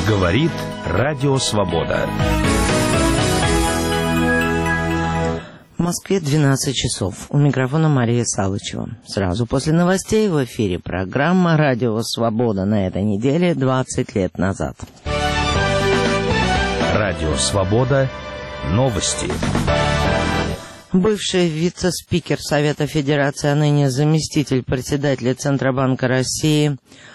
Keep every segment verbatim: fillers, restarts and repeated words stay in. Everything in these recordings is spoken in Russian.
Говорит Радио Свобода. В Москве двенадцать часов. У микрофона Мария Салычева. Сразу после новостей в эфире программа «Радио Свобода» на этой неделе двадцать лет назад. Радио Свобода. Новости. Бывший вице-спикер Совета Федерации, а ныне заместитель председателя Центробанка России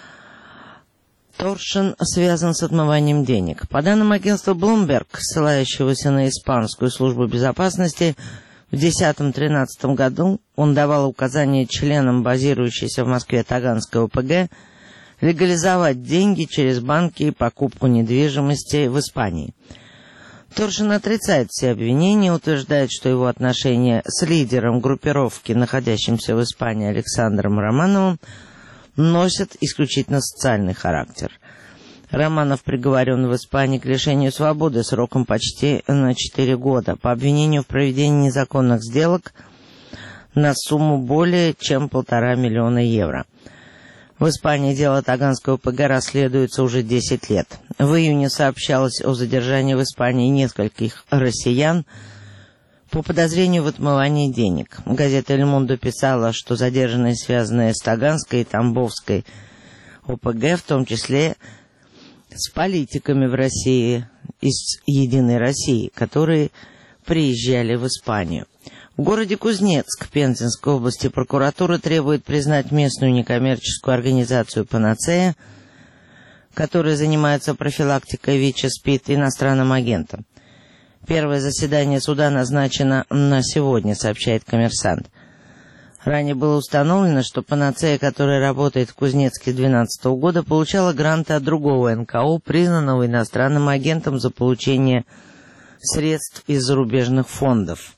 Торшин связан с отмыванием денег. По данным агентства Bloomberg, ссылающегося на испанскую службу безопасности, в две тысячи десятом-тринадцатом году он давал указания членам базирующейся в Москве Таганской о пэ гэ легализовать деньги через банки и покупку недвижимости в Испании. Торшин отрицает все обвинения, утверждает, что его отношения с лидером группировки, находящимся в Испании Александром Романовым, носят исключительно социальный характер. Романов приговорен в Испании к лишению свободы сроком почти на четыре года по обвинению в проведении незаконных сделок на сумму более чем полтора миллиона евро. В Испании дело Таганской о пэ гэ расследуется уже десять лет. В июне сообщалось о задержании в Испании нескольких россиян по подозрению в отмывании денег. Газета «Эль Мундо» писала, что задержанные, связанные с Таганской и Тамбовской о пэ гэ, в том числе с политиками в России из «Единой России», которые приезжали в Испанию. В городе Кузнецк Пензенской области прокуратура требует признать местную некоммерческую организацию «Панацея», которая занимается профилактикой ВИЧ-СПИД, иностранным агентом. Первое заседание суда назначено на сегодня, сообщает «Коммерсант». Ранее было установлено, что «Панацея», которая работает в Кузнецке с две тысячи двенадцатого года, получала гранты от другого эн ка о, признанного иностранным агентом, за получение средств из зарубежных фондов.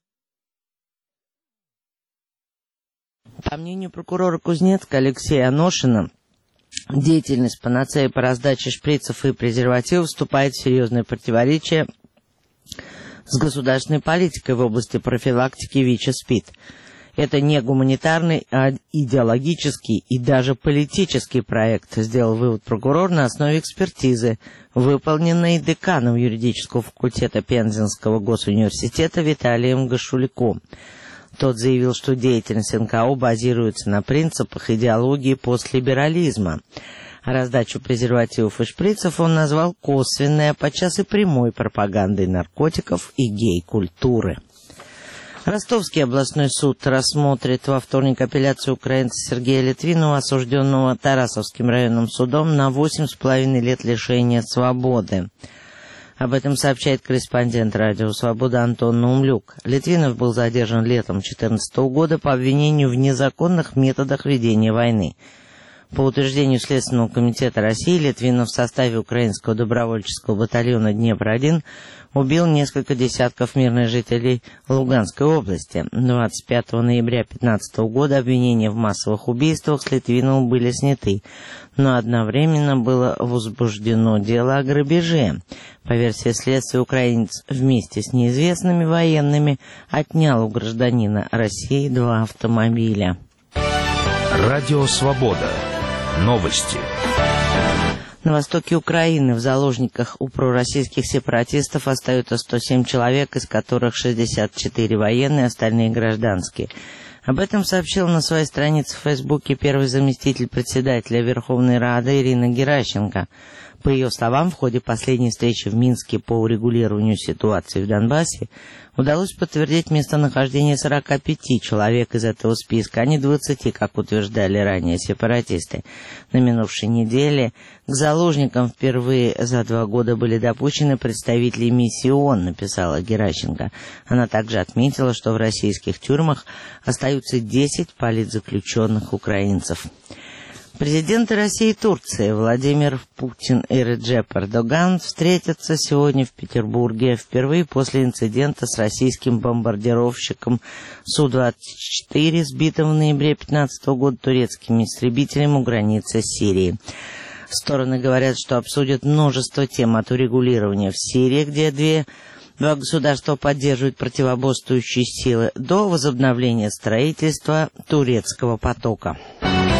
По мнению прокурора Кузнецка Алексея Аношина, деятельность «Панацеи» по раздаче шприцев и презервативов вступает в серьезное противоречие с государственной политикой в области профилактики ВИЧ-СПИД. Это не гуманитарный, а идеологический и даже политический проект, сделал вывод прокурор на основе экспертизы, выполненной деканом юридического факультета Пензенского госуниверситета Виталием Гашуляком. Тот заявил, что деятельность эн ка о базируется на принципах идеологии постлиберализма. Раздачу презервативов и шприцев он назвал косвенной, а подчас и прямой пропагандой наркотиков и гей-культуры. Ростовский областной суд рассмотрит во вторник апелляцию украинца Сергея Литвинова, осужденного Тарасовским районным судом на восемь с половиной лет лишения свободы. Об этом сообщает корреспондент «Радио Свобода» Антон Наумлюк. Литвинов был задержан летом две тысячи четырнадцатого года по обвинению в незаконных методах ведения войны. По утверждению Следственного комитета России, Литвинов в составе украинского добровольческого батальона «Днепр-один» убил несколько десятков мирных жителей Луганской области. двадцать пятого ноября две тысячи пятнадцатого года обвинения в массовых убийствах с Литвиновым были сняты, но одновременно было возбуждено дело о грабеже. По версии следствия, украинец вместе с неизвестными военными отнял у гражданина России два автомобиля. Радио Свобода. Новости. На востоке Украины в заложниках у пророссийских сепаратистов остаются сто семь человек, из которых шестьдесят четыре военные, остальные гражданские. Об этом сообщил на своей странице в Фейсбуке первый заместитель председателя Верховной Рады Ирина Геращенко. По ее словам, в ходе последней встречи в Минске по урегулированию ситуации в Донбассе удалось подтвердить местонахождение сорока пяти человек из этого списка, а не двадцати, как утверждали ранее сепаратисты. На минувшей неделе к заложникам впервые за два года были допущены представители миссии ООН, написала Геращенко. Она также отметила, что в российских тюрьмах остаются десять политзаключенных украинцев. Президенты России и Турции Владимир Путин и Реджеп Эрдоган встретятся сегодня в Петербурге впервые после инцидента с российским бомбардировщиком Су двадцать четыре, сбитым в ноябре две тысячи пятнадцатого года турецкими истребителями у границы с Сирией. Стороны говорят, что обсудят множество тем, от урегулирования в Сирии, где две Два государства поддерживают противоборствующие силы, до возобновления строительства турецкого потока.